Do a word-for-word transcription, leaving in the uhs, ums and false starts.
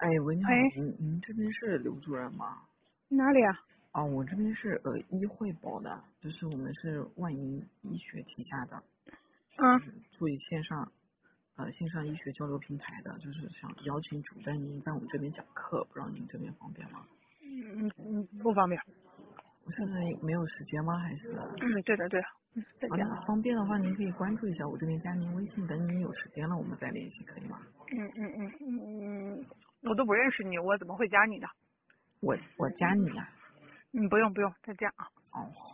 哎，喂，你好， 哎， 您您这边是刘主任吗？ 哪里啊？ 哦，我这边是呃医惠保的，就是我们是万盈医学旗下的，就嗯是做一线上呃线上医学交流平台的，就是想邀请主任您在我们这边讲课，不知道您这边方便吗？ 嗯嗯，不方便。 我现在没有时间吗？还是？ 嗯，对的对的。嗯，再啊， 见。 那方便的话，您可以关注一下我这边加您微信，等您有时间了我们再联系，可以吗？ 嗯嗯嗯嗯嗯，我都不认识你，我怎么会加你的？ 我我加你呀、 嗯，不用不用，再见啊。 哦。